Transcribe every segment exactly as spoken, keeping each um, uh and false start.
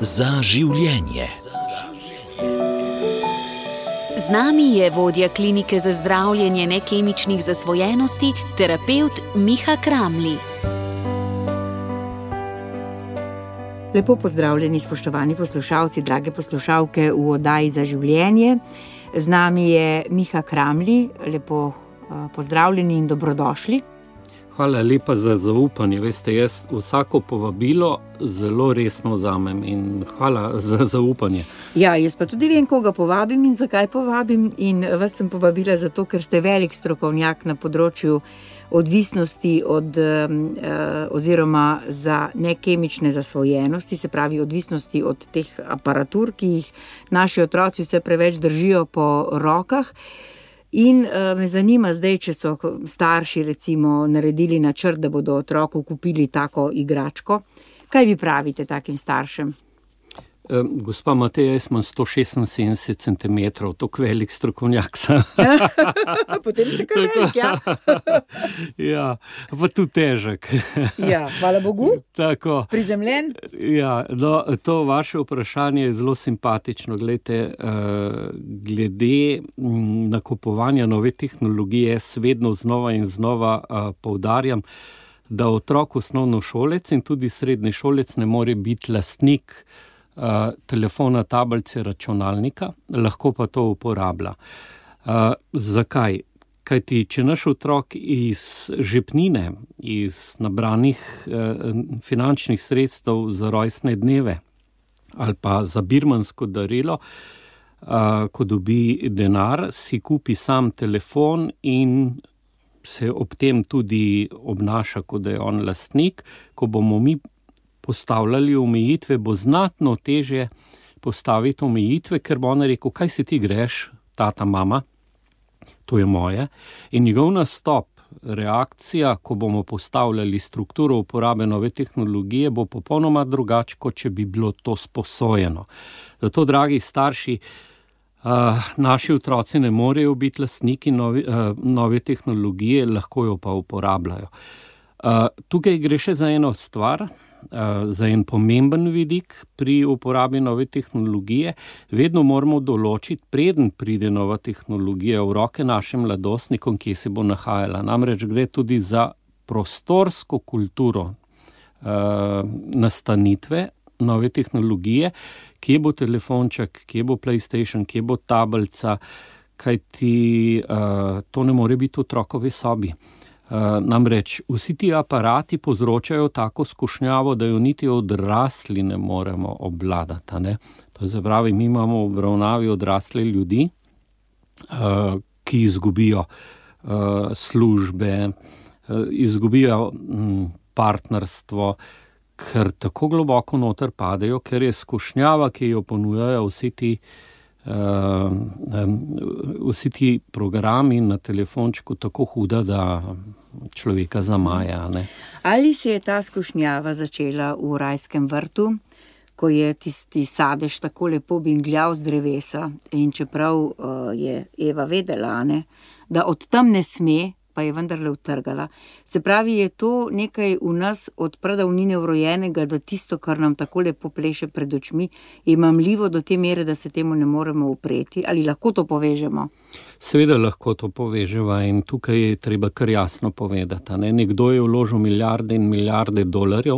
Za življenje. Z nami je vodja klinike za zdravljenje nekemičnih zasvojenosti, terapevt Miha Kramli. Lepo pozdravljeni, spoštovani poslušalci, drage poslušalke v oddaji Za življenje. Z nami je Miha Kramli, lepo pozdravljeni in dobrodošli. Hvala lepa za zaupanje. Veste, jaz vsako povabilo zelo resno vzamem in hvala za zaupanje. Ja, jaz pa tudi vem, koga povabim in zakaj povabim, in vas sem povabila zato, ker ste velik strokovnjak na področju odvisnosti od, oziroma za nekemične zasvojenosti, se pravi odvisnosti od teh aparatur, ki jih naši otroci vse preveč držijo po rokah. In uh, me zanima zdaj, če so starši recimo naredili načrt, da bodo otroku kupili tako igračko. Kaj vi pravite takim staršem? E, gospa Mateja, jaz imam sto šestinsedemdeset centimetrov, toliko velik strokovnjak sem. Potem ste kar velik, ja. Ja, pa tudi težek. Ja, hvala Bogu. Tako. Prizemljen? Ja, no, to vaše vprašanje je zelo simpatično. Glejte, uh, glede nakupovanja nove tehnologije, jaz vedno znova in znova uh, poudarjam, da otrok osnovnošolec in tudi srednješolec ne more biti lastnik Uh, telefona, tablice, računalnika, lahko pa to uporablja. Uh, zakaj? Kajti, če naš otrok iz žepnine, iz nabranih uh, finančnih sredstev za rojstne dneve ali pa za birmansko darilo, uh, ko dobi denar, si kupi sam telefon in se ob tem tudi obnaša, kot da je on lastnik, ko bomo mi postavljali omejitve, bo znatno težje postaviti omejitve, ker bo on rekel, kaj si ti greš, tata, mama, to je moje. In njegov nastop, reakcija, ko bomo postavljali strukturo uporabe nove tehnologije, bo popolnoma drugače, kot če bi bilo to sposojeno. Zato, dragi starši, uh, naši otroci ne morejo biti lastniki nove, uh, nove tehnologije, lahko jo pa uporabljajo. Uh, tukaj gre še za eno stvar, Uh, za en pomemben vidik pri uporabi nove tehnologije. Vedno moramo določiti, preden pride nova tehnologija v roke našim mladostnikom, kje se bo nahajala. Namreč gre tudi za prostorsko kulturo uh, nastanitve nove tehnologije, kje bo telefonček, kje bo PlayStation, kje bo tablica, kajti uh, to ne more biti v otrokovi sobi. Uh, namreč vsi ti aparati povzročajo tako skušnjavo, da jo niti odrasli ne moremo obvladati. Ne? To se pravi, mi imamo v obravnavi odrasle ljudi, uh, ki izgubijo uh, službe, uh, izgubijo um, partnerstvo, ker tako globoko noter padejo, ker je skušnjava, ki jo ponujajo vsi ti Uh, um, vsi ti programi na telefončku tako huda, da človeka zamaja. Ne? Ali se je ta skušnjava začela v rajskem vrtu, ko je tisti sadež tako lepo bingljal z drevesa, in čeprav uh, je Eva vedela, ne, da od tam ne sme, pa je vendarle utrgala. Se pravi, je to nekaj v nas od pradavnine vrojenega, da tisto, kar nam tako lepo pleše pred očmi, je mamljivo do te mere, da se temu ne moremo upreti. Ali lahko to povežemo? Seveda lahko to poveževa in tukaj je treba kar jasno povedati. Ne? Nekdo je vložil milijarde in milijarde dolarjev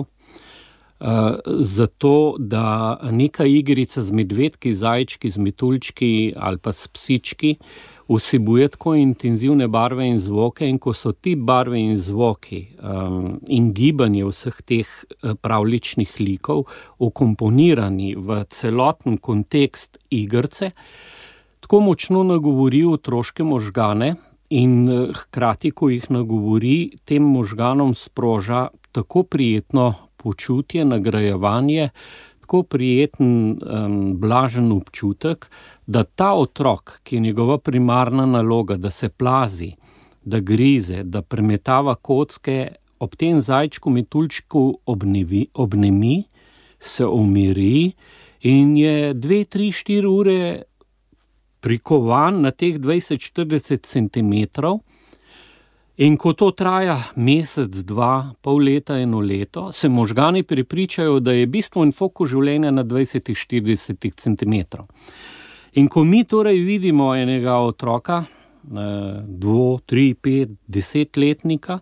uh, zato, da neka igrica z medvedki, zajčki, z metuljčki ali pa s psički vsebuje tako intenzivne barve in zvoke, in ko so ti barve in zvoki um, in gibanje vseh teh pravličnih likov ukomponirani v celoten kontekst igrice, tako močno nagovori otroške možgane in hkrati, ko jih nagovori, tem možganom sproža tako prijetno počutje, nagrajevanje, tako prijeten, um, blažen občutek, da ta otrok, ki je njegova primarna naloga, da se plazi, da grize, da premetava kocke, ob tem zajčku, metuljčku obnevi, obnemi, se umiri in je dve, tri, štiri ure prikovan na teh dvajset štirideset centimetrov In ko to traja mesec, dva, pol leta, eno leto, se možgani prepričajo, da je bistvo in fokus življenja na dvajset do štirideset centimetrov. In ko mi torej vidimo enega otroka, dvo, tri, pet, desetletnika,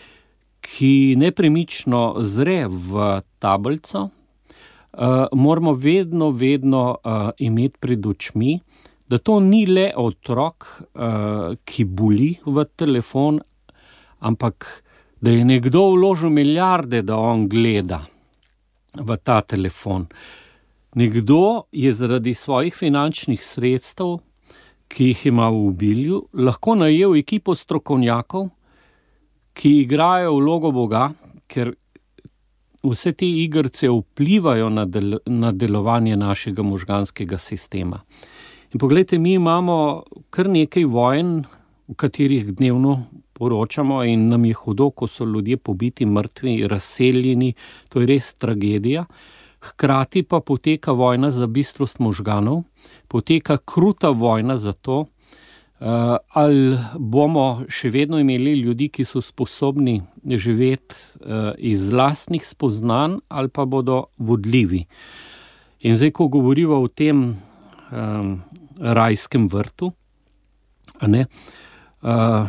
ki nepremično zre v tablico, moramo vedno, vedno imeti pred očmi, da to ni le otrok, ki buli v telefon, ampak da je nekdo vložil milijarde, da on gleda v ta telefon. Nekdo je zaradi svojih finančnih sredstev, ki jih ima v obilju, lahko najel ekipo strokovnjakov, ki igrajo vlogo Boga, ker vse te igrice vplivajo na, del, na delovanje našega možganskega sistema. In poglejte, mi imamo kar nekaj vojn, v katerih dnevno poročamo in nam je hudo, ko so ljudje pobiti, mrtvi, razseljeni, to je res tragedija. Hkrati pa poteka vojna za bistrost možganov, poteka kruta vojna za to, uh, ali bomo še vedno imeli ljudi, ki so sposobni živeti uh, iz lastnih spoznanj, ali pa bodo vodljivi. In zdaj, ko govorimo o tem um, rajskem vrtu, a ne, uh,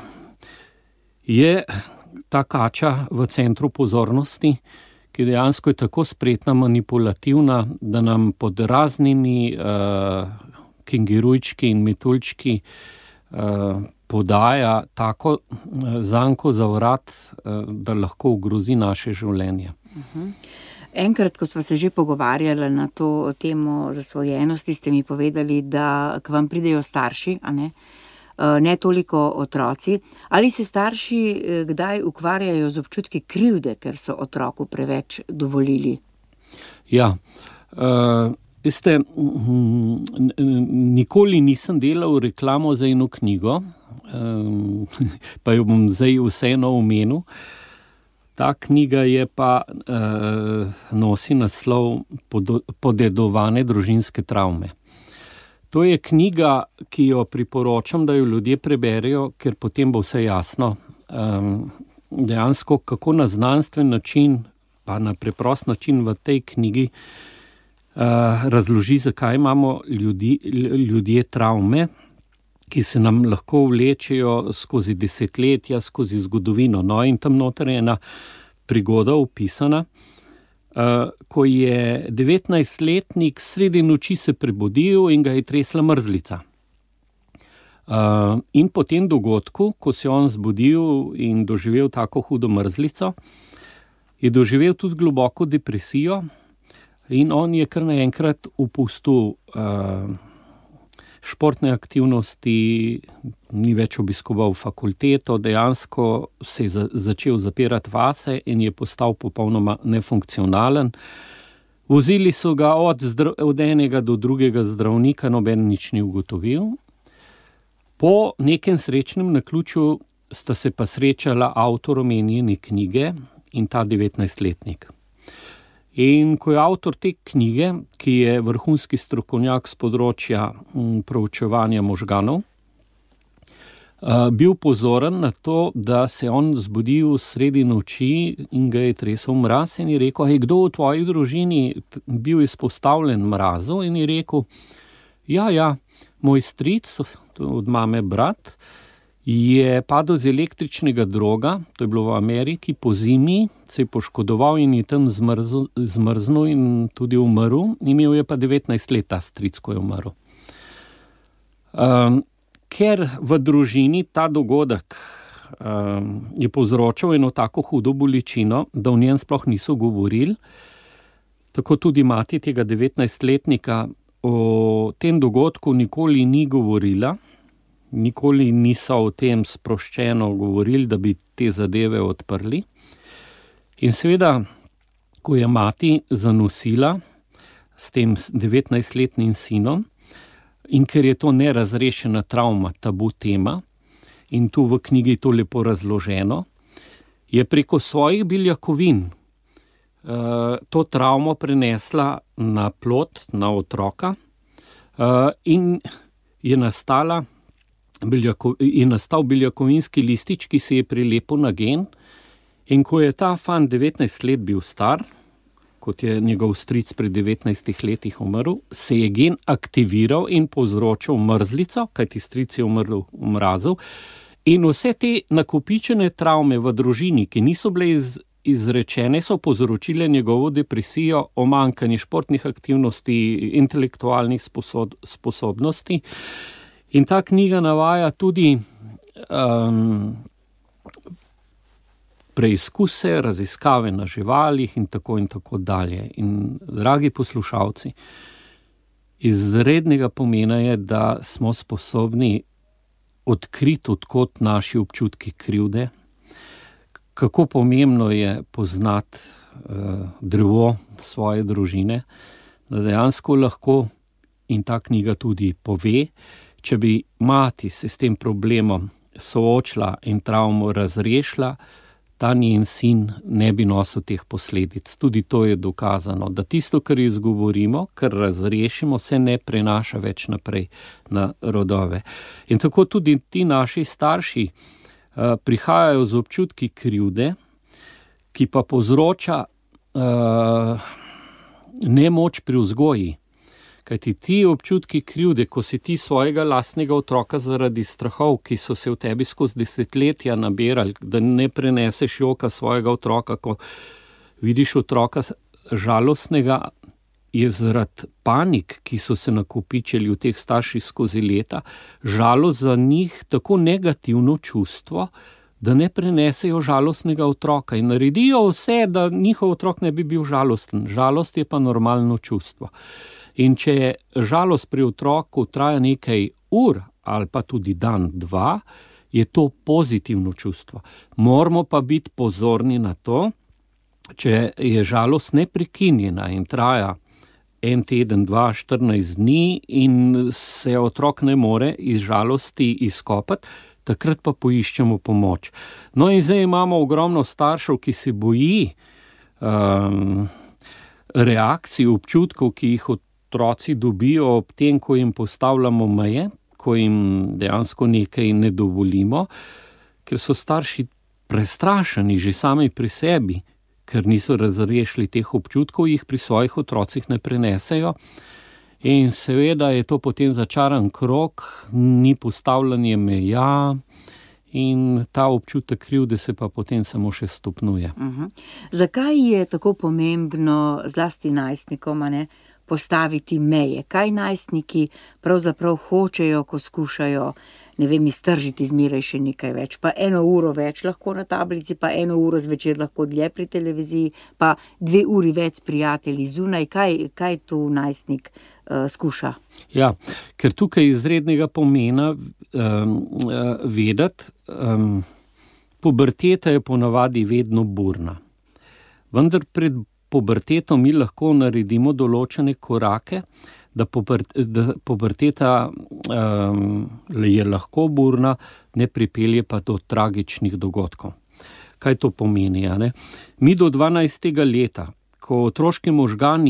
je ta kača v centru pozornosti, ki dejansko je tako spretna, manipulativna, da nam pod raznimi uh, kengirujčki in metuljčki uh, podaja tako uh, zanko za vrat, uh, da lahko ogrozi naše življenje. Uh-huh. Enkrat, ko sva se že pogovarjala na to temo zasvojenosti, ste mi povedali, da k vam pridejo starši, a ne? Ne toliko otroci. Ali se starši kdaj ukvarjajo z občutki krivde, ker so otroku preveč dovolili? Ja, uh, veste, nikoli nisem delal reklamo za eno knjigo, um, pa jo bom zdaj vseeno omenil. Ta knjiga je pa uh, nosi naslov Podedovane družinske travme. To je knjiga, ki jo priporočam, da jo ljudje preberejo, ker potem bo vse jasno. Um, dejansko, kako na znanstven način, pa na preprost način v tej knjigi uh, razloži, zakaj imamo ljudi, ljudje travme, ki se nam lahko vlečejo skozi desetletja, skozi zgodovino. No, in tam noter je ena prigoda opisana, Uh, ko je devetnajstletnik sredi noči se prebudil in ga je tresla mrzlica. Uh, in po tem dogodku, ko se je on zbudil in doživel tako hudo mrzlico, je doživel tudi globoko depresijo in on je kar naenkrat opustil uh, športne aktivnosti, ni več obiskoval fakulteto, dejansko se je za, začel zapirati vase in je postal popolnoma nefunkcionalen. Vozili so ga od, zdra, od enega do drugega zdravnika, noben nič ni ugotovil. Po nekem srečnem naključju sta se pa srečala avtor omenjene knjige in ta devetnajstletnik. In ko je avtor te knjige, ki je vrhunski strokovnjak z področja m, proučevanja možganov, uh, bil pozoren na to, da se on zbudil sredi noči in ga je tresel mraz in je rekel, hej, kdo v tvoji družini bil izpostavljen mrazu? In je rekel, ja, ja, moj stric, od mame brat, je padel z električnega droga, to je bilo v Ameriki, po zimi, se je poškodoval in je tam zmrznil, zmrznil in tudi umrl. Imel je pa devetnajst let ta stric, ko je umrl. Um, ker v družini ta dogodek um, je povzročal eno tako hudo bolečino, da v njem sploh niso govorili, tako tudi mati tega devetnajstletnika o tem dogodku nikoli ni govorila, nikoli niso o tem sproščeno govorili, da bi te zadeve odprli. In seveda, ko je mati zanosila s tem devetnajstletnim sinom, in ker je to nerazrešena travma, tabu tema, in tu v knjigi to lepo razloženo, je preko svojih beljakovin uh, to travmo prenesla na plod, na otroka, uh, in je nastala beljako, je nastal beljakovinski listič, ki se je prilepil na gen, in ko je ta fant devetnajst let bil star, kot je njegov stric pri devetnajstih letih umrl, se je gen aktiviral in povzročil mrzlico, kajti stric je umrl v mrazu, in vse te nakopičene travme v družini, ki niso bile iz, izrečene, so povzročile njegovo depresijo, omankanje športnih aktivnosti, intelektualnih sposob, sposobnosti. In ta knjiga navaja tudi um, preizkuse, raziskave na živalih in tako in tako dalje. In, dragi poslušalci, izrednega pomena je, da smo sposobni odkriti, odkot naši občutki krivde, kako pomembno je poznati uh, drevo svoje družine, da dejansko lahko, in ta knjiga tudi pove, če bi mati se s tem problemom soočila in travmo razrešila, ta njen sin ne bi nosil teh posledic. Tudi to je dokazano, da tisto, kar izgovorimo, kar razrešimo, se ne prenaša več naprej na rodove. In tako tudi ti naši starši uh, prihajajo z občutki krivde, ki pa povzroča uh, nemoč pri vzgoji. Kajti ti občutki krivde, ko si ti svojega lastnega otroka zaradi strahov, ki so se v tebi skozi desetletja nabirali, da ne preneseš joka svojega otroka, ko vidiš otroka žalostnega, je zaradi panik, ki so se nakopičili v teh starših skozi leta, žalost za njih tako negativno čustvo, da ne prenesejo žalostnega otroka in naredijo vse, da njihov otrok ne bi bil žalosten. Žalost je pa normalno čustvo. In če žalost pri otroku traja nekaj ur ali pa tudi dan, dva, je to pozitivno čustvo. Moramo pa biti pozorni na to, če je žalost neprekinjena in traja en teden, dva, štirinajst dni in se otrok ne more iz žalosti izkopati, takrat pa poiščemo pomoč. No in zdaj imamo ogromno staršev, ki se boji um, reakcij, občutkov, ki jih otroci dobijo ob tem, ko jim postavljamo meje, ko jim dejansko nekaj ne dovolimo, ker so starši prestrašeni že sami pri sebi, ker niso razrešili teh občutkov, jih pri svojih otrocih ne prenesejo. In seveda je to potem začaran krog, ni postavljanje meja in ta občutek krivde se pa potem samo še stopnjuje. Uh-huh. Zakaj je tako pomembno zlasti najstnikom, a ne, postaviti meje? Kaj najstniki pravzaprav hočejo, ko skušajo, ne vem, iztržiti zmeraj še nekaj več, pa eno uro več lahko na tablici, pa eno uro zvečer lahko dlje pri televiziji, pa dve uri več s prijatelji zunaj. Kaj, kaj tu najstnik uh, skuša? Ja, ker tukaj izrednega pomena um, uh, vedeti, um, puberteta je ponavadi vedno burna. Vendar pred puberteto mi lahko naredimo določene korake, da, puber, da puberteta um, je lahko burna, ne pripelje pa do tragičnih dogodkov. Kaj to pomeni? A ne? Mi do dvanajstega leta, ko otroški možgani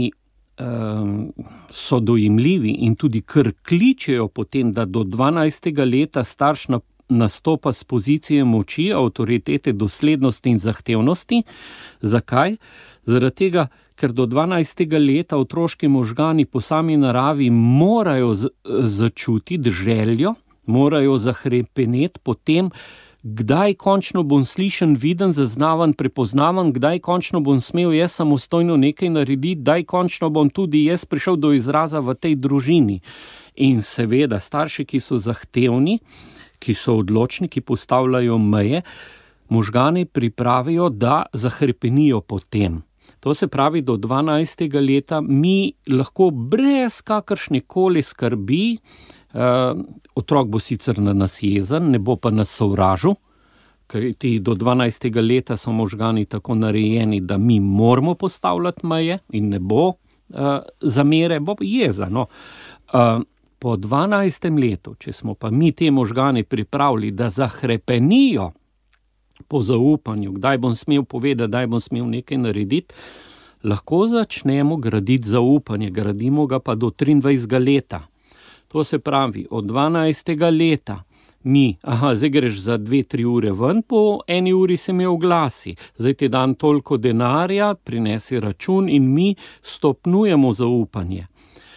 um, so dojemljivi in tudi kar kličejo potem, da do dvanajstega leta starš na nastopa z pozicije moči, avtoritete, doslednosti in zahtevnosti. Zakaj? Zaradi tega, ker do dvanajstega leta otroški možgani po sami naravi morajo z- začutiti željo, morajo zahrepeneti po tem, kdaj končno bom slišen, viden, zaznavan, prepoznavan, kdaj končno bom smel jaz samostojno nekaj narediti, kdaj končno bom tudi jaz prišel do izraza v tej družini. In seveda starši, ki so zahtevni, ki so odločni, ki postavljajo meje, možgane pripravijo, da zahrepenijo po tem. To se pravi, do dvanajstega leta mi lahko brez kakršne koli skrbi, eh, otrok bo sicer na nas jezen, ne bo pa nas sovražil, ker ti do dvanajstega leta so možgani tako narejeni, da mi moramo postavljati meje in ne bo eh, zamere, bo jeza. No. Eh, po dvanajstem letu, če smo pa mi te možgane pripravili, da zahrepenijo po zaupanju, kdaj bom smel povedati, kdaj bom smel nekaj narediti, lahko začnemo graditi zaupanje, gradimo ga pa do triindvajsetega leta. To se pravi, od dvanajstega leta mi, aha, zdaj greš za dve, tri ure ven, po eni uri se mi oglasi, zdaj ti dan toliko denarja, prinesi račun in mi stopnjujemo zaupanje.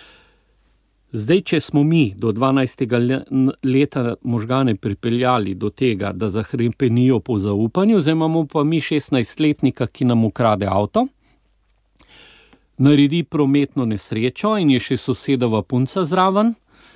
Zdaj, če smo mi do dvanajstega leta možgane pripeljali do tega, da zahrepenijo po zaupanju, zdaj imamo pa mi šestnajstletnika, ki nam ukrade avto, naredi prometno nesrečo in je še sosedova punca zraven,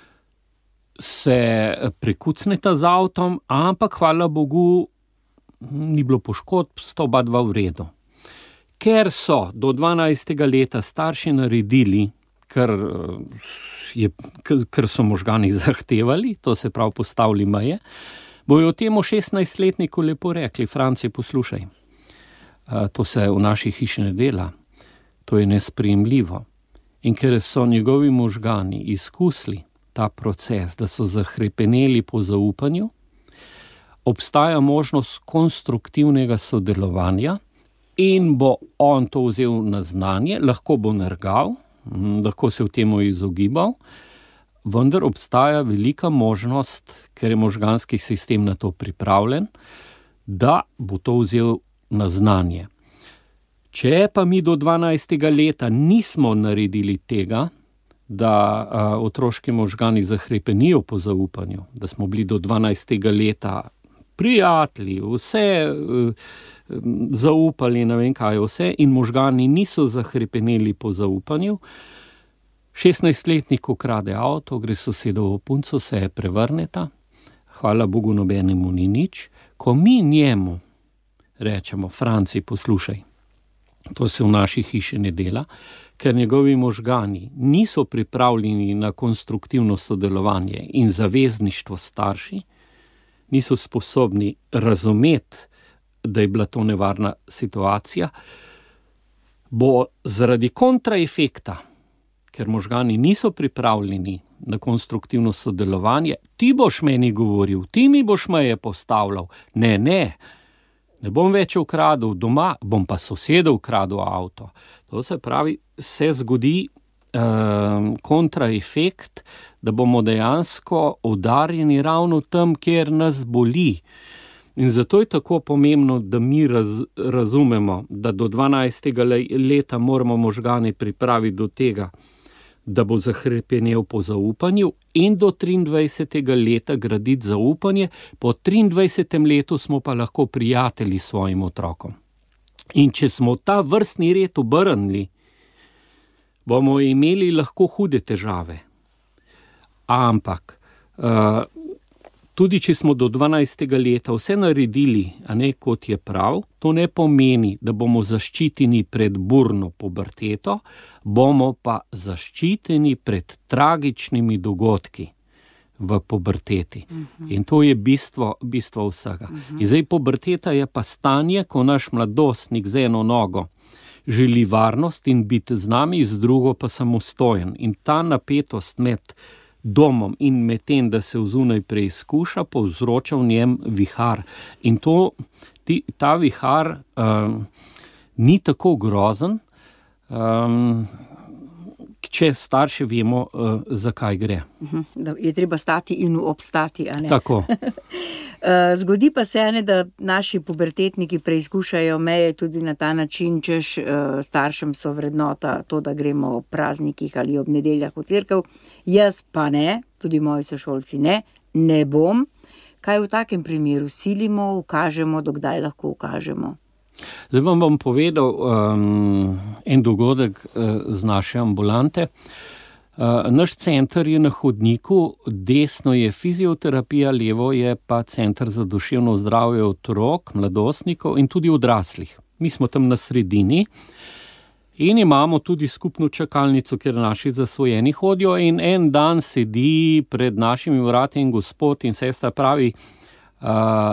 se prekucneta z avtom, ampak hvala Bogu ni bilo poškodb, sta oba dva v redu. Ker so do dvanajstega leta starši naredili, Ker, je, ker so možgani zahtevali, to se pravi postavili meje, bojo temu šestnajstletniku lepo rekli, Franci, poslušaj, to se v naši hiši ne dela, to je nesprejemljivo. In ker so njegovi možgani izkusili ta proces, da so zahrepeneli po zaupanju, obstaja možnost konstruktivnega sodelovanja in bo on to vzel na znanje, lahko bo nergal, lahko se v temu izogibal, vendar obstaja velika možnost, ker je možganski sistem na to pripravljen, da bo to vzel na znanje. Če pa mi do dvanajstega leta nismo naredili tega, da a, otroški možgani zahrepenijo po zaupanju, da smo bili do dvanajstega leta prijatelji, vse uh, zaupali, ne vem kaj vse, in možgani niso zahrepeneli po zaupanju, šestnajstletnik ukrade avto, gre sosedovo punco, se je prevrneta, hvala Bogu nobenemu ni nič, ko mi njemu rečemo, Franci, poslušaj, to se v naši hiši ne dela, ker njegovi možgani niso pripravljeni na konstruktivno sodelovanje in zavezništvo starši, niso sposobni razumeti, da je bila to nevarna situacija, bo zaradi kontraefekta, ker možgani niso pripravljeni na konstruktivno sodelovanje, ti boš meni govoril, ti mi boš meje postavljal, ne, ne, ne bom več ukradel doma, bom pa sosedu ukradel avto. To se pravi, se zgodi Um, kontraefekt, da bomo dejansko udarjeni ravno tam, kjer nas boli. In zato je tako pomembno, da mi raz, razumemo, da do dvanajstega leta moramo možgane pripraviti do tega, da bo zahrepenel po zaupanju in do triindvajsetega leta graditi zaupanje, po triindvajsetem letu smo pa lahko prijatelji s svojim otrokom. In če smo ta vrstni red obrnili, bomo imeli lahko hude težave. Ampak, uh, tudi če smo do dvanajstega leta vse naredili, a ne kot je prav, to ne pomeni, da bomo zaščiteni pred burno puberteto, bomo pa zaščiteni pred tragičnimi dogodki v puberteti. Uh-huh. In to je bistvo, bistvo vsega. Uh-huh. In zdaj puberteta je pa stanje, ko naš mladostnik z eno nogo želi varnost in biti z nami, z drugo pa samostojen. In ta napetost med domom in med tem, da se vzunaj preizkuša, povzroča v njem vihar. In to, ti, ta vihar um, ni tako grozen, um, če starši vemo, uh, zakaj gre. Da je treba stati in obstati, a ne? Tako. Zgodi pa se, ne, da naši pubertetniki preizkušajo meje tudi na ta način, češ staršem so vrednota to, da gremo ob praznikih ali ob nedeljah v cerkev. Jaz pa ne, tudi moji sošolci ne, ne bom. Kaj v takem primeru silimo, ukažemo, dokdaj lahko ukažemo? Zdaj vam bom povedal um, en dogodek uh, z naše ambulante. Uh, naš center je na hodniku, desno je fizioterapija, levo je pa center za duševno zdravje otrok, mladostnikov in tudi odraslih. Mi smo tam na sredini in imamo tudi skupno čakalnico, kjer naši zasvojeni hodijo, in en dan sedi pred našimi vrati in gospod in sestra pravi, Uh,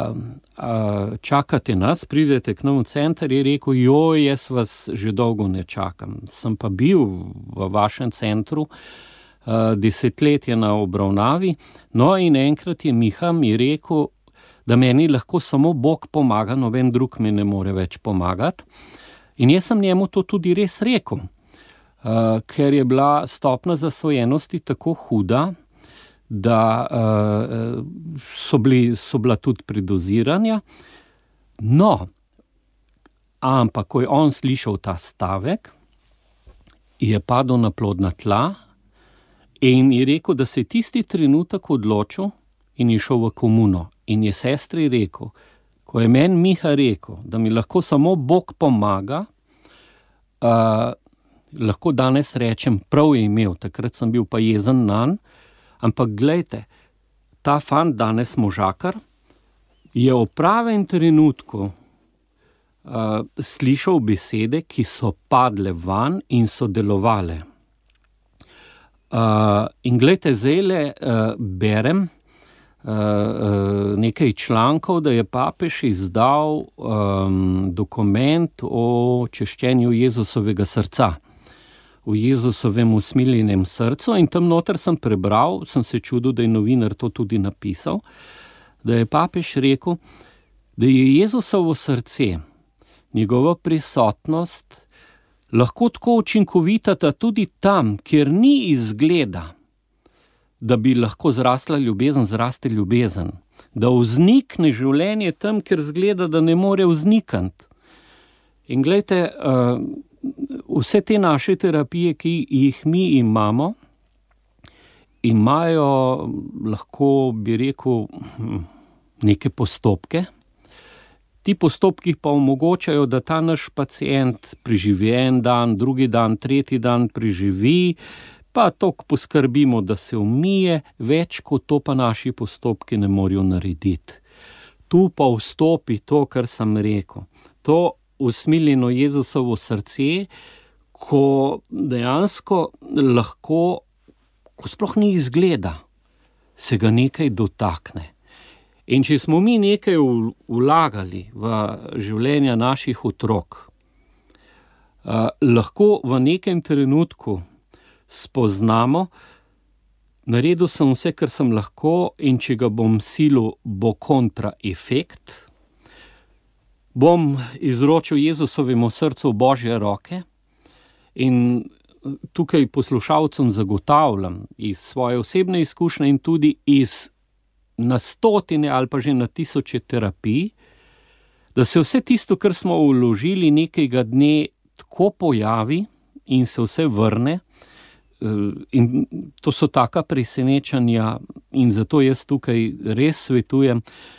uh, čakate nas, pridete k nam v center, je rekel, joj, jaz vas že dolgo ne čakam. Sem pa bil v vašem centru uh, desetletje na obravnavi, no in enkrat je Miha mi rekel, da meni lahko samo Bog pomaga, noben drug mi ne more več pomagati. In jaz sem njemu to tudi res rekel, uh, ker je bila stopnja zasvojenosti tako huda, da uh, so, bili, so bila tudi predoziranja. No, ampak ko je on slišal ta stavek, je padel na plodna tla in je rekel, da se je tisti trenutek odločil in je šel v komuno. In je sestri rekel, ko je meni Miha rekel, da mi lahko samo Bog pomaga, uh, lahko danes rečem, prav je imel, takrat sem bil pa jezen nanj, ampak glejte, ta fant danes možakar je v pravem trenutku uh, slišal besede, ki so padle van in so delovale. Uh, in glejte, zdajle uh, berem uh, uh, nekaj člankov, da je papež izdal um, dokument o češčenju Jezusovega srca, v Jezusovem usmiljenem srcu, in tam noter sem prebral, sem se čudil, da je novinar to tudi napisal, da je papež rekel, da je Jezusovo srce, njegova prisotnost, lahko tako učinkovita tudi tam, kjer ni izgleda, da bi lahko zrasla ljubezen, zraste ljubezen, da vznikne življenje tam, kjer zgleda, da ne more vznikati. In glejte, uh, vse te naše terapije, ki jih mi imamo, imajo, lahko bi rekel, neke postopke. Ti postopki pa omogočajo, da ta naš pacient preživi en dan, drugi dan, tretji dan preživi, pa toliko poskrbimo, da se umije, več kot to pa naši postopki ne morejo narediti. Tu pa vstopi to, kar sem rekel. To usmiljeno Jezusovo srce, ko dejansko lahko, ko sploh ni izgleda, se ga nekaj dotakne. In če smo mi nekaj vlagali v življenja naših otrok, uh, lahko v nekem trenutku spoznamo, naredil sem vse, kar sem lahko, in če ga bom silil, bo kontraefekt, bom izročil Jezusovemu srcu v Božje roke in tukaj poslušalcem zagotavljam iz svoje osebne izkušnje in tudi iz na stotine ali pa že na tisoče terapij, da se vse tisto, kar smo vložili, nekega dne tako pojavi in se vse vrne. In to so taka presenečanja in zato jaz tukaj res svetujem,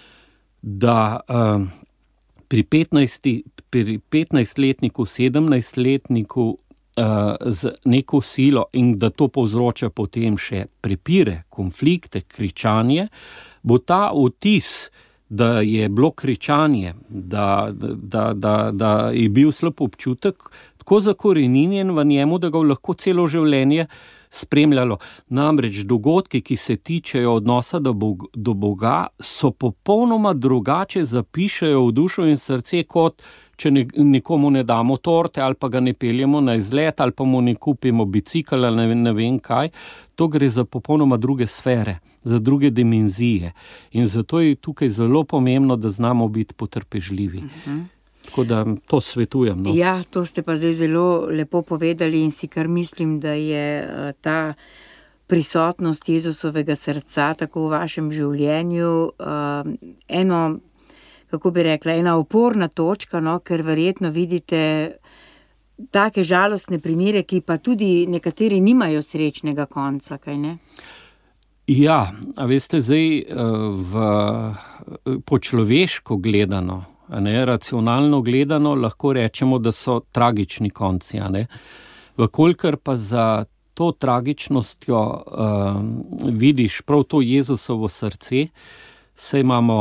da uh, pri petnajstletniku, sedemnajstletniku uh, z neko silo in da to povzroča potem še prepire, konflikte, kričanje, bo ta vtis, da je bilo kričanje, da, da, da, da je bil slab občutek, tako zakoreninjen v njemu, da ga lahko celo življenje spremljalo. Namreč dogodki, ki se tičejo odnosa do, Bog, do Boga, so popolnoma drugače zapišejo v dušo in srce, kot če ne, nekomu ne damo torte ali pa ga ne peljemo na izlet ali pa mu ne kupimo bicikl ali ne, ne vem kaj. To gre za popolnoma druge sfere, za druge dimenzije. In zato je tukaj zelo pomembno, da znamo biti potrpežljivi. Uh-huh. Tako da to svetujem. No. Ja, to ste pa zdaj zelo lepo povedali in si kar mislim, da je ta prisotnost Jezusovega srca tako v vašem življenju uh, eno, kako bi rekla, ena oporna točka, no, ker verjetno vidite take žalostne primere, ki pa tudi nekateri nimajo srečnega konca, kaj ne? Ja, a veste, zdaj v, po človeško gledano, a ne, racionalno gledano, lahko rečemo, da so tragični konci, a ne. Vkolikor pa za to tragičnostjo uh, vidiš prav to Jezusovo srce, saj imamo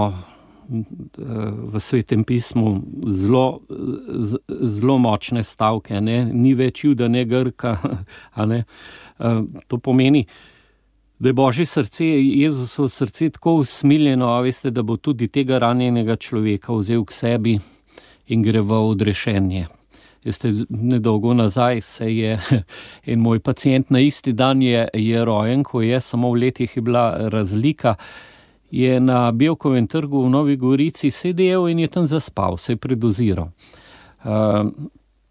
v Svetem pismu zelo, zelo močne stavke, ne? Ni več Juda, ne Grka, a ne? To pomeni, da je Božje srce, Jezusovo srce tako usmiljeno, a veste, da bo tudi tega ranjenega človeka vzel k sebi in gre v odrešenje. Veste, nedolgo nazaj se je en moj pacient na isti dan je, je rojen, ko je, samo v letih je bila razlika, je na Bevkovem trgu v Novi Gorici sedel in je tam zaspal, se je predoziral. Uh,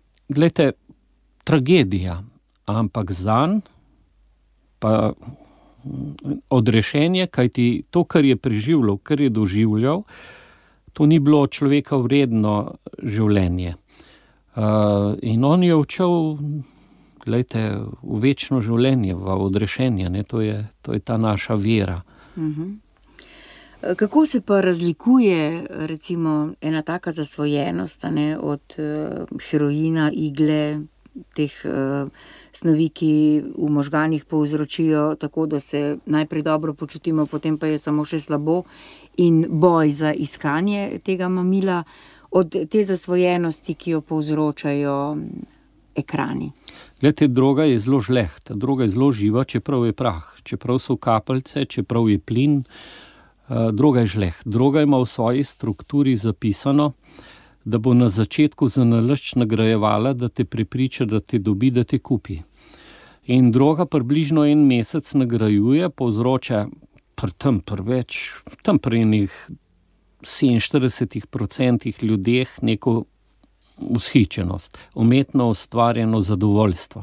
glejte, tragedija, ampak zanj pa odrešenje, kajti to, kar je preživljal, kar je doživljal, to ni bilo človeka vredno življenje. Uh, in on je odšel, glejte, v večno življenje, v odrešenje, ne? To je, to je ta naša vera. Uh-huh. Kako se pa razlikuje recimo ena taka zasvojenost, ne, od uh, heroina, igle, teh uh, snovi, ki v možganih povzročijo tako, da se najprej dobro počutimo, potem pa je samo še slabo in boj za iskanje tega mamila, od te zasvojenosti, ki jo povzročajo ekrani? Glede, droga je zelo žlehta, droga je zelo živa, čeprav je prah, čeprav so kapljice, čeprav je plin. Droga je žleht. Droga ima v svoji strukturi zapisano, da bo na začetku za nalašč nagrajevala, da te prepriča, da te dobi, da te kupi. In droga približno en mesec nagrajuje, povzroča pri tem preveč, tam pri enih sedeminštirideset procentih ljudeh neko vzhičenost, umetno ustvarjeno zadovoljstvo.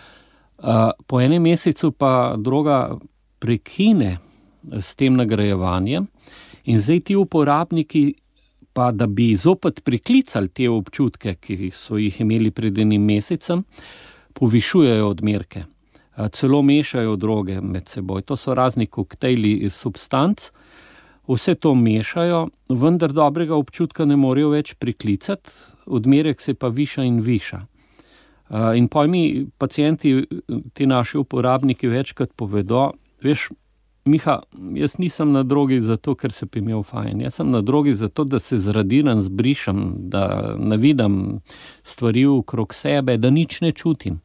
Po enem mesecu pa droga prekine s tem nagrajevanjem in zdaj ti uporabniki pa, da bi zopet priklicali te občutke, ki so jih imeli pred enim mesecem, povišujejo odmerke, celo mešajo droge med seboj. To so razni koktejli iz substanc, vse to mešajo, vendar dobrega občutka ne morejo več priklicati, odmerek se pa viša in viša. In pojmi pacienti, ti naši uporabniki večkrat povedo, veš, Miha, jaz nisem na drogi zato, ker se bi imel fajn. Jaz sem na drogi zato, da se zradiram, zbrišem, da ne vidim stvari okrog sebe, da nič ne čutim.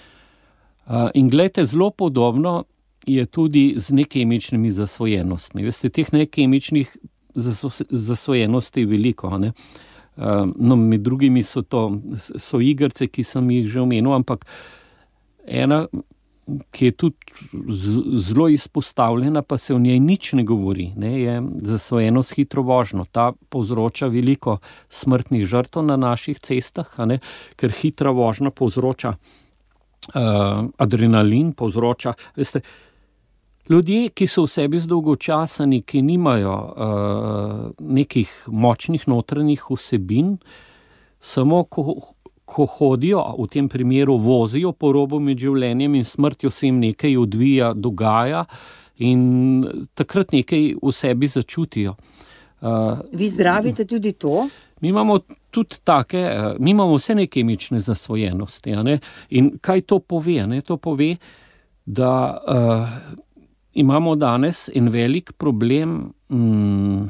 In glejte, zelo podobno je tudi z nekemičnimi zasvojenostmi. Veste, teh nekemičnih zasvojenosti je veliko, ne? No, med drugimi so to, so igrce, ki sem jih že omenil, ampak ena, ki je tudi zelo izpostavljena, pa se o njej nič ne govori, ne, je zasvojenost hitro vožnjo. Ta povzroča veliko smrtnih žrtev na naših cestah, ne, ker hitra vožnja povzroča uh, adrenalin, povzroča, veste, ljudje, ki so v sebi zdolgočasani, ki nimajo uh, nekih močnih notranjih vsebin, samo ko ko hodijo, v tem primeru vozijo po robu med življenjem in smrtjo, se jim nekaj odvija, dogaja in takrat nekaj v sebi začutijo. Uh, Vi zdravite tudi to? Mi imamo tudi take, mi imamo vse nekemične zasvojenosti, a ne? In kaj to pove? Ne? To pove, da uh, imamo danes en velik problem mm,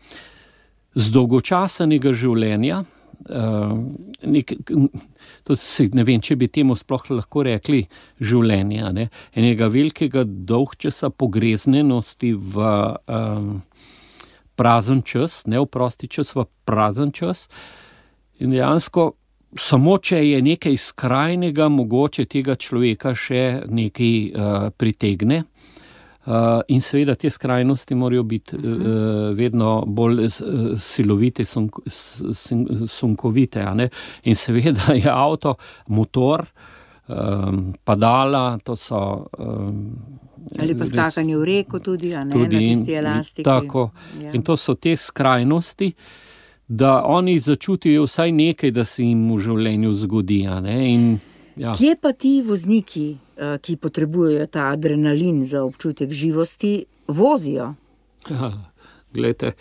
zdolgočasenega življenja. Uh, nek, to se, ne vem, če bi temu sploh lahko rekli življenje, ne? Enega velikega dolgčasa pogreznenosti v um, prazen čas, ne v prosti čas, v prazen čas. In dejansko samo, če je nekaj skrajnega, mogoče tega človeka še nekaj uh, pritegne. Uh, in seveda te skrajnosti morajo biti uh, vedno bolj uh, silovite, sunk, sunkovite. A ne? In seveda je avto, motor, um, padala, to so... Um, Ali pa skakanje v reko tudi, a ne, tudi na tisti elastiki. Tako. Ja. In to so te skrajnosti, da oni začutijo vsaj nekaj, da se jim v življenju zgodi. A ne? In, ja. Kje pa ti vozniki, ki potrebujejo ta adrenalin za občutek živosti, vozijo? Ja, glejte,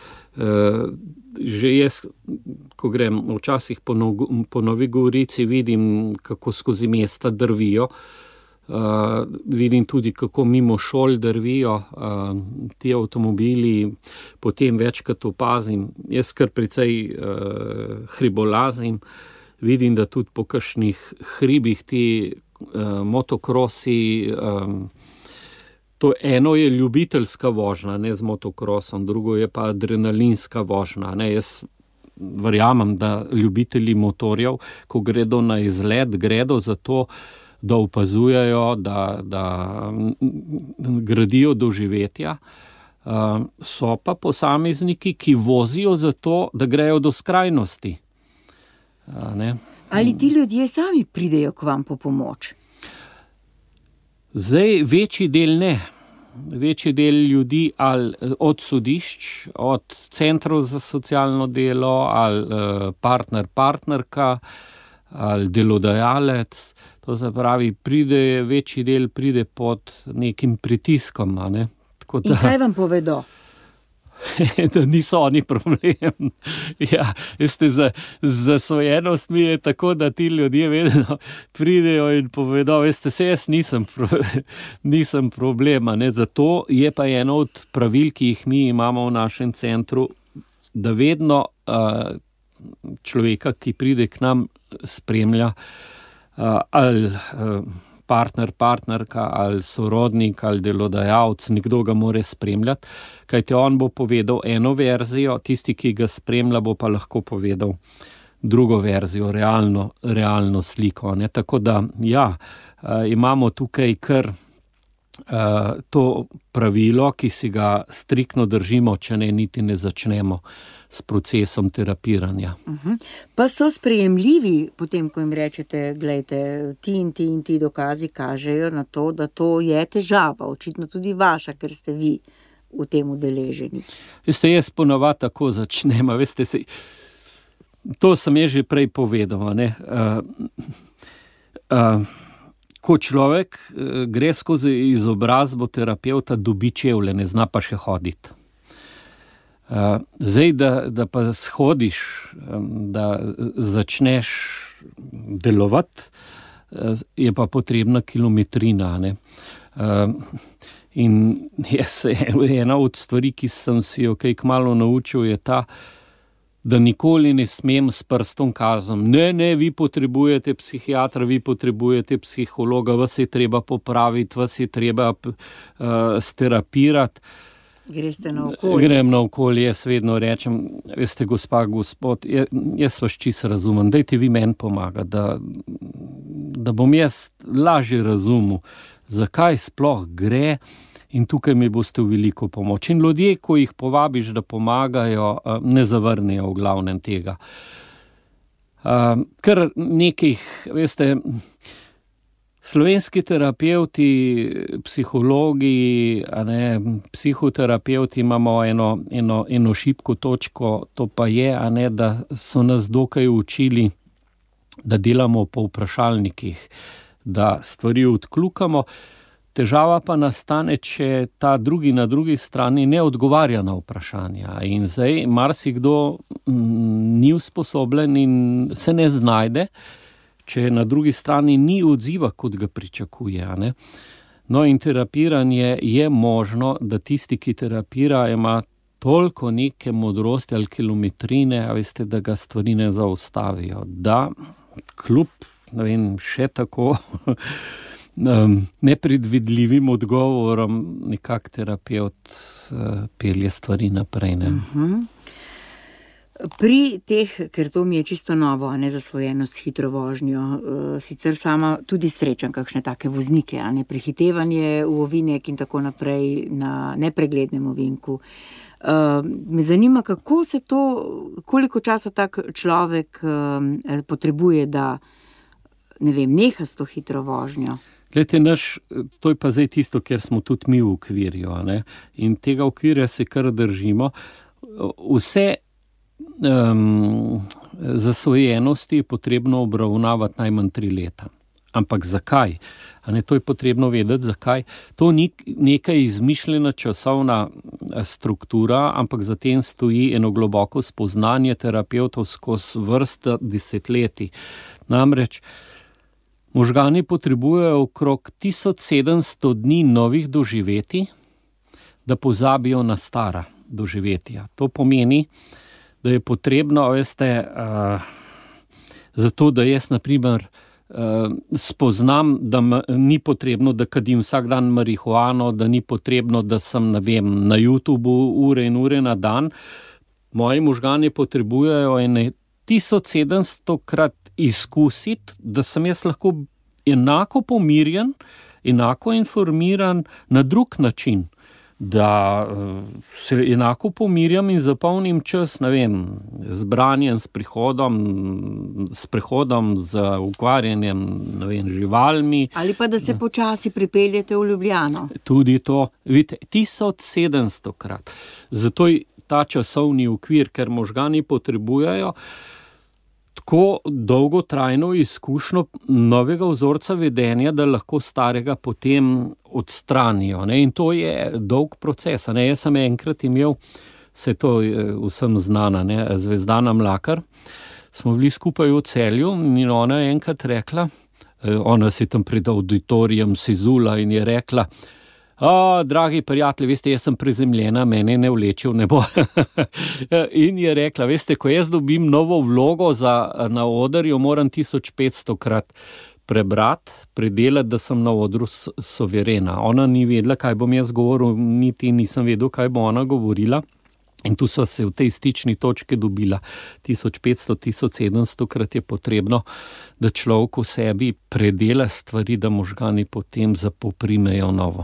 že jaz, ko grem včasih po, no, po Novi Gorici, vidim, kako skozi mesta drvijo, uh, vidim tudi, kako mimo šol drvijo uh, ti avtomobili, potem večkrat opazim, jaz kar precej uh, hribolazim, vidim, da tudi po kakšnih hribih ti uh, motokrosi, um, to eno je ljubiteljska vožnja, ne z motokrosom, drugo je pa adrenalinska vožnja. Ne, jaz verjamem, da ljubitelji motorjev, ko gredo na izlet, gredo za to, da opazujejo, da, da gradijo doživetja. Uh, so pa posamezniki, ki vozijo za to, da grejo do skrajnosti. Uh, ne. Ali ti ljudje sami pridejo k vam po pomoč? Zdaj, večji del ne. večji del ljudi ali od sodišč, od centrov za socialno delo, ali partner, partnerka, ali delodajalec, to se pravi, pride, večji del pride pod nekim pritiskom. A ne? Tako da, in kaj vam povedo? Da niso oni problem. Ja, veste, za, za svojenost mi je tako, da ti ljudje vedno pridejo in povedo, veste, se jaz nisem, pro, nisem problema. Ne? Zato je pa eno od pravil, ki jih mi imamo v našem centru, da vedno uh, človeka, ki pride k nam, spremlja uh, ali uh, partner, partnerka, ali sorodnik, ali delodajalec, nekdo ga mora spremljati, kajti on bo povedal eno verzijo, tisti, ki ga spremlja, bo pa lahko povedal drugo verzijo, realno, realno sliko. Ne? Tako da, ja, imamo tukaj kar to pravilo, ki si ga striktno držimo, če ne niti ne začnemo s procesom terapiranja. Uh-huh. Pa so sprejemljivi, potem, ko jim rečete, gledajte, ti in ti in ti dokazi kažejo na to, da to je težava, očitno tudi vaša, ker ste vi v tem udeleženi. Veste, jaz ponovadi tako začnem, veste, se, to sem je že prej povedal, ne, uh, uh, ko človek gre skozi izobrazbo terapevta, dobi čevlje, ne zna pa še hoditi. Zdaj, da, da pa shodiš, da začneš delovati, je pa potrebna kilometrina. Ne? In jaz, ena od stvari, ki sem si jo kaj kmalu naučil, je ta, da nikoli ne smem s prstom kazati. Ne, ne, vi potrebujete psihiatra, vi potrebujete psihologa, vas je treba popraviti, vas je treba uh, sterapirati. Greste na okolje. Grem na okolje, jaz vedno rečem, veste, gospa, gospod, jaz vas čisto razumem, dajte vi meni pomagati, da, da bom jaz lažje razumel, zakaj sploh gre. In tukaj mi boste v veliko pomoč. In ljudje, ko jih povabiš, da pomagajo, ne zavrnejo v glavnem tega. Ker nekih, veste, slovenski terapevti, psihologi, a ne, psihoterapevti imamo eno, eno, eno šibko točko, to pa je, a ne, da so nas dokaj učili, da delamo po vprašalnikih, da stvari odkljukamo. Težava pa nastane, če ta drugi na drugi strani ne odgovarja na vprašanja. In zdaj marsikdo ni usposobljen in se ne znajde, če na drugi strani ni odziva, kot ga pričakuje. Ne? No, in terapiranje je možno, da tisti, ki terapira, ima toliko neke modrosti ali kilometrine, a veste, da ga stvari ne zaustavijo. Da, kljub, ne vem, še tako Um, nepredvidljivim odgovorom nekak terapevt uh, pelje stvari naprej. Ne? Uh-huh. Pri teh, ker to mi je čisto novo, a ne zasvojenost s hitro vožnjo, uh, sicer sama tudi srečam kakšne take voznike, a ne prehitevanje v ovinek in tako naprej na nepreglednem ovinku. Uh, me zanima, kako se to, koliko časa tak človek uh, potrebuje, da ne vem, neha s to hitro vožnjo. Glejte, naš, to je pa zdaj tisto, kjer smo tudi mi v okvirju, ne? In tega okvirja se kar držimo. Vse um, zasvojenosti je potrebno obravnavati najmanj tri leta. Ampak zakaj? A ne, to je potrebno vedeti, zakaj. To ni neka izmišljena časovna struktura, ampak za tem stoji eno globoko spoznanje terapevtov skozi vrsto desetletij. Namreč, možgani potrebujejo okrog tisoč sedemsto dni novih doživetij, da pozabijo na stara doživetja. To pomeni, da je potrebno, veste, uh, zato, da jaz, na primer, uh, spoznam, da m- ni potrebno, da kadim vsak dan marihuano, da ni potrebno, da sem, ne vem, na YouTubu ure in ure na dan. Moji možgani potrebujejo ene tisoč sedemsto krat izkusiti, da sem jaz lahko enako pomirjen, enako informiran na drug način. da se enako pomirjam in zapolnim čas, ne vem, z branjem, s prihodom, s prihodom, z ukvarjanjem, ne vem, živalmi. Ali pa, da se počasi pripeljete v Ljubljano. Tudi to, vidite, tisoč sedemsto krat. Zato je ta časovni okvir, ker možgani potrebujejo tako dolgotrajno izkušnjo novega vzorca vedenja, da lahko starega potem odstranijo. Ne? In to je dolg proces. Ne? Jaz sem enkrat imel, se to vsem znana, ne? Zvezdana Mlakar, smo bili skupaj v Celju in ona je enkrat rekla, ona si tam pred auditorijem sizula in je rekla: "A, dragi prijatelji, veste, jaz sem prizemljena, mene ne vleče v nebo." In je rekla: "Veste, ko jaz dobim novo vlogo za, na oder, jo moram tisoč petsto krat prebrati, predelati, da sem na odru suverena." Ona ni vedela, kaj bom jaz govoril, niti nisem vedel, kaj bo ona govorila. In tu so se v tej stični točki dobila. tisoč petsto, tisoč sedemsto krat je potrebno, da človek v sebi predela stvari, da možgani potem zapoprimejo novo.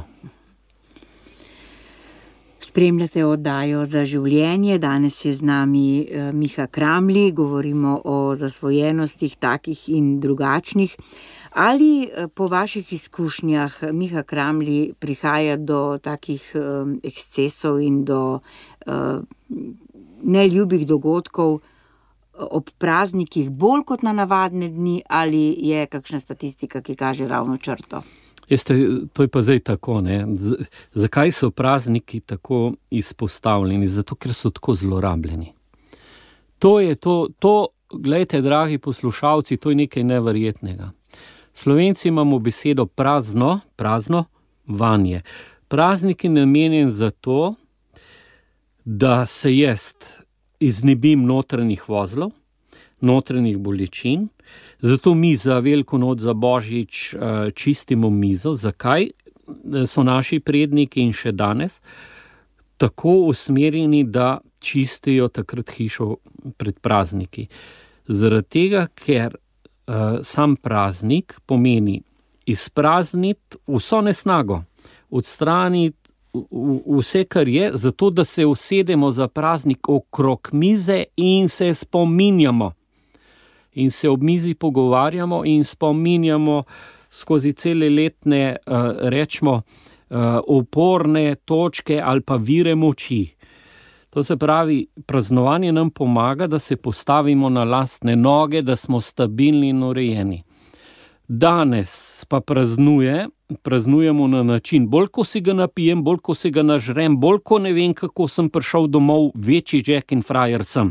Spremljate oddajo Za življenje, danes je z nami Miha Kramli, govorimo o zasvojenostih takih in drugačnih. Ali po vaših izkušnjah, Miha Kramli, prihaja do takih um, ekscesov in do uh, neljubih dogodkov ob praznikih bolj kot na navadne dni, ali je kakšna statistika, ki kaže ravno črto? Jeste, to je pa zdaj tako, ne. Z, zakaj so prazniki tako izpostavljeni? Zato, ker so tako zlorabljeni. To je to, to, glejte, dragi poslušalci, to je nekaj neverjetnega. Slovenci imamo besedo prazno, prazno vanje. Praznik je namenjen za to, da se jaz iznebim notranjih vozlov, notranjih bolečin. Zato mi za Veliko noč, za Božič čistimo mizo. Zakaj so naši predniki in še danes tako usmerjeni, da čistijo takrat hišo pred prazniki? Zaradi tega, ker uh, sam praznik pomeni izprazniti vso nesnago, odstraniti vse, kar je, zato da se usedemo za praznik okrog mize in se spominjamo. In se ob mizi pogovarjamo in spominjamo skozi cele letne, uh, rečemo, uh, oporne točke ali pa vire moči. To se pravi, praznovanje nam pomaga, da se postavimo na lastne noge, da smo stabilni in urejeni. Danes pa praznuje, praznujemo na način, bolj ko si ga napijem, bolj ko si ga nažrem, bolj ko ne vem, kako sem prišel domov, večji Jack in frajer sem.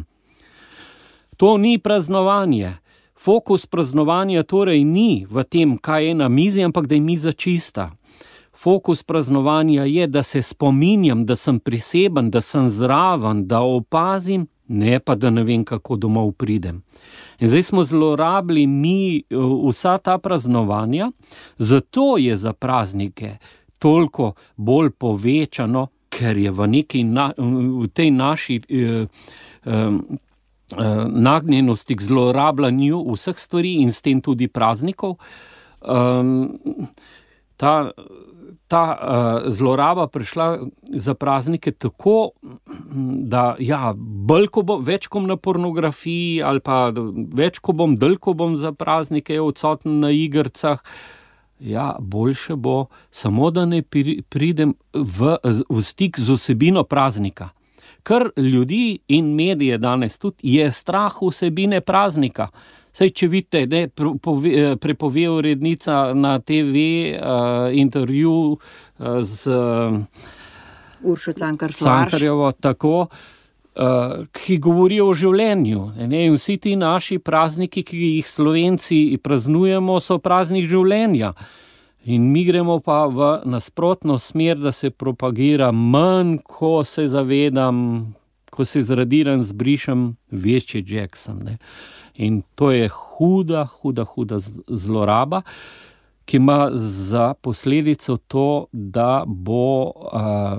To ni praznovanje. Fokus praznovanja torej ni v tem, kaj je na mizi, ampak da je miza čista. Fokus praznovanja je, da se spominjam, da sem priseben, da sem zraven, da opazim, ne pa da ne vem, kako domov pridem. In zdaj smo zlorabili mi vsa ta praznovanja, zato je za praznike toliko bolj povečano, ker je v, neki na, v tej naši eh, eh, nagnjenosti k zlorabljanju vseh stvari in s tem tudi praznikov. Um, ta ta uh, zloraba prišla za praznike tako, da ja, bolj ko bom, več ko bom na pornografiji ali pa več ko bom, dalj ko bom za praznike odsoten na igrcah, ja, boljše bo, samo da ne pridem v, v stik z vsebino praznika. Kar ljudi in medije danes tudi je strah vsebine praznika. Saj, če vidite, ne, prepove urednica na te ve uh, intervju uh, z uh, Uršo Cankarjevo, tako, uh, ki govori o življenju. Ne, in vsi ti naši prazniki, ki jih Slovenci praznujemo, so praznik življenja. In mi gremo pa v nasprotno smer, da se propagira manj, ko se zavedam, ko se zradiram, zbrišem, večji Jack sem, ne. In to je huda, huda, huda zloraba, ki ima za posledico to, da bo uh,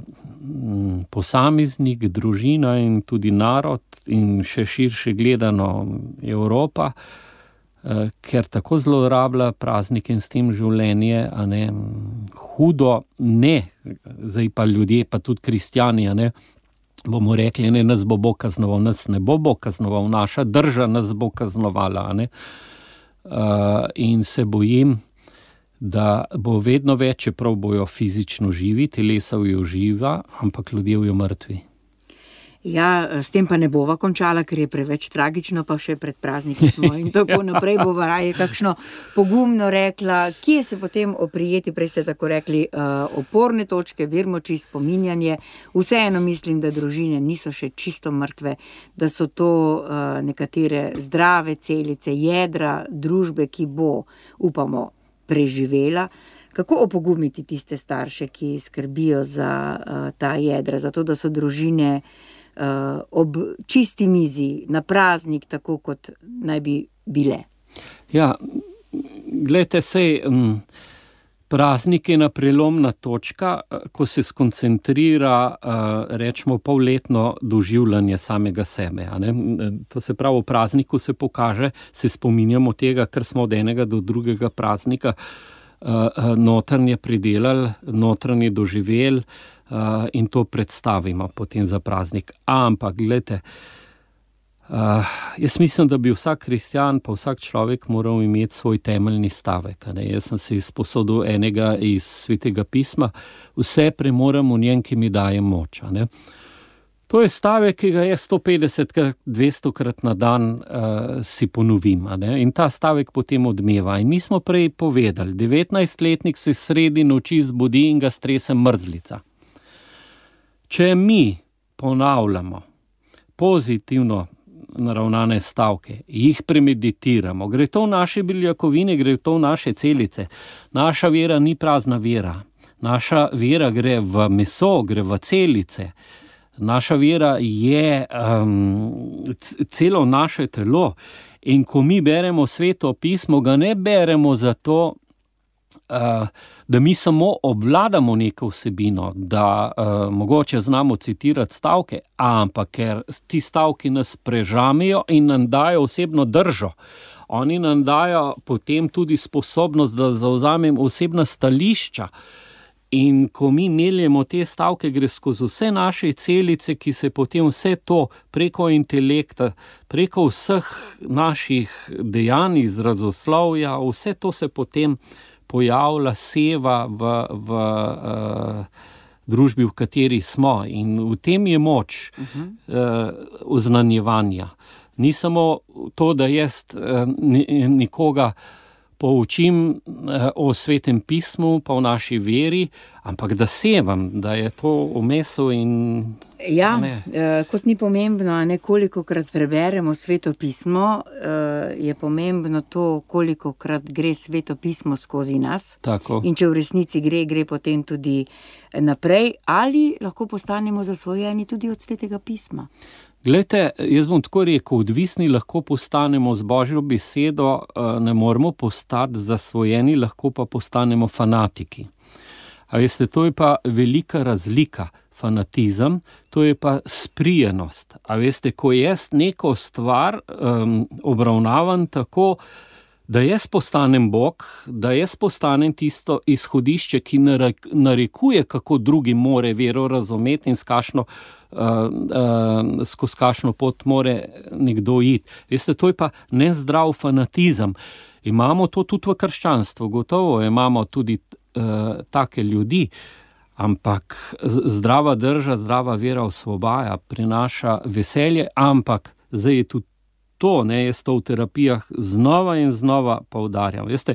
posameznik, družina in tudi narod in še širše gledano Evropa ker tako zlorablja praznik in s tem življenje, a ne, hudo ne, zdaj pa ljudje, pa tudi kristjani, a ne, bomo rekli, ne, nas bo Bog kaznoval, nas ne bo Bog kaznoval, naša drža nas bo kaznovala, a ne. Uh, in se bojim, da bo vedno več, čeprav bojo fizično živi, telesa jo živa, ampak ljudje jo mrtvi. Ja, s tem pa ne bova končala, ker je preveč tragično, pa še pred prazniki smo in tako naprej bova raje kakšno pogumno rekla, kje se potem oprijeti, prej ste tako rekli, uh, oporne točke, vir moči, spominjanje. Vseeno mislim, da družine niso še čisto mrtve, da so to uh, nekatere zdrave celice, jedra družbe, ki bo, upamo, preživela. Kako opogumiti tiste starše, ki skrbijo za uh, ta jedra, za to, da so družine Uh, ob čisti mizi, na praznik, tako kot naj bi bile? Ja, glejte, sej, um, praznik je ena prelomna točka, ko se skoncentrira, uh, rečemo, polletno doživljanje samega sebe. A ne? To se pravi, v prazniku se pokaže, se spominjamo tega, ker smo od enega do drugega praznika uh, notranje pridelali, notranje doživeli, Uh, in to predstavimo potem za praznik. Ampak, gledajte, uh, jaz mislim, da bi vsak kristjan, pa vsak človek moral imeti svoj temeljni stavek. Ne? Jaz sem si sposodil enega iz Svetega pisma, vse premorem v njem, ki mi daje moč. Ne? To je stavek, ki ga jaz sto petdesetkrat, dvestokrat na dan uh, si ponovim. Ne? In ta stavek potem odmeva. In mi smo prej povedali, devetnajstletnik se sredi noči zbudi in ga strese mrzlica. Če mi ponavljamo pozitivno naravnane stavke, jih premeditiramo, gre to v naše beljakovine, gre to v naše celice. Naša vera ni prazna vera. Naša vera gre v meso, gre v celice. Naša vera je um, celo naše telo. In ko mi beremo Sveto pismo, ga ne beremo zato, Uh, da mi samo obvladamo neko vsebino, da uh, mogoče znamo citirati stavke, ampak ker ti stavki nas prežamejo in nam dajo osebno držo. Oni nam dajo potem tudi sposobnost, da zavzamem osebna stališča. In ko mi meljemo te stavke, gre skozi vse naše celice, ki se potem vse to preko intelekta, preko vseh naših dejanj, izrazoslovja, vse to se potem pojavlja, seva v, v uh, družbi, v kateri smo. In v tem je moč uh-huh. uh, oznanjevanja. Ni samo to, da jaz uh, nikoga poučim uh, o Svetem pismu, pa v naši veri, ampak da sevam, da je to v mesu in... Ja, eh, kot ni pomembno, nekolikokrat preberemo Sveto pismo, eh, je pomembno to, kolikokrat gre Sveto pismo skozi nas. Tako. In če v resnici gre, gre potem tudi naprej, ali lahko postanemo zasvojeni tudi od Svetega pisma. Glejte, jaz bom tako rekel, odvisni lahko postanemo z Božjo besedo, ne moramo postati zasvojeni, lahko pa postanemo fanatiki. A veste, to je pa velika razlika. Fanatizem, to je pa sprijenost. A veste, ko jaz neko stvar um, obravnavam tako, da jaz postanem Bog, da jaz postanem tisto izhodišče, ki narekuje, kako drugi more vero razumeti in skašno, uh, uh, skozi kašno pot more nekdo iti. Veste, to je pa nezdrav fanatizem. Imamo to tudi v krščanstvu, gotovo imamo tudi uh, take ljudi, ampak zdrava drža, zdrava vera osvobaja, prinaša veselje, ampak zdaj je tudi to, ne, jaz to v terapijah znova in znova poudarjam. Veste,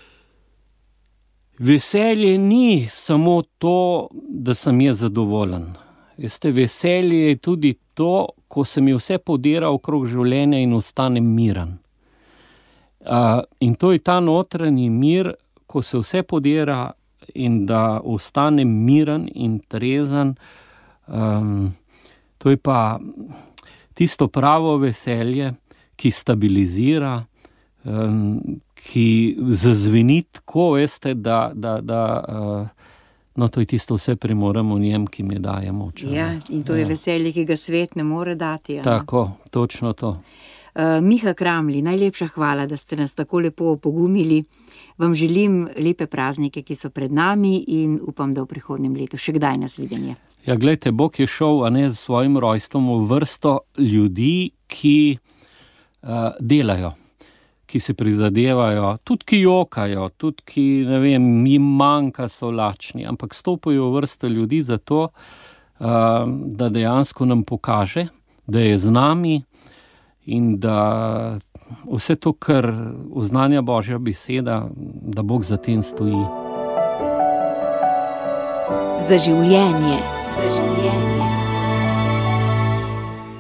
veselje ni samo to, da sem jaz zadovoljen. Veste, veselje je tudi to, ko se mi vse podira okrog življenja in ostanem miren. Uh, in to je ta notranji mir, ko se vse podira in da ostanem miren in trezen, um, to je pa tisto pravo veselje, ki stabilizira, um, ki zazveni tako, veste, da, da, da uh, no, to je tisto vse premorem v njem, ki mi daje moč. Ja, in to je ja. veselje, ki ga svet ne more dati. Ja. Tako, točno to. Miha Kramli, najlepša hvala, da ste nas tako lepo opogumili. Vam želim lepe praznike, ki so pred nami in upam, da v prihodnjem letu še kdaj nasvidenje. Ja, glejte, Bog je šel, a ne, s svojim rojstvom v vrsto ljudi, ki uh, delajo, ki se prizadevajo, tudi ki jokajo, tudi ki, ne vem, jim manjka, so lačni, ampak stopijo v vrsto ljudi zato, uh, da dejansko nam pokaže, da je z nami in da vse to, kar oznanja Božja beseda, da Bog za tem stoji. Za življenje. Za življenje.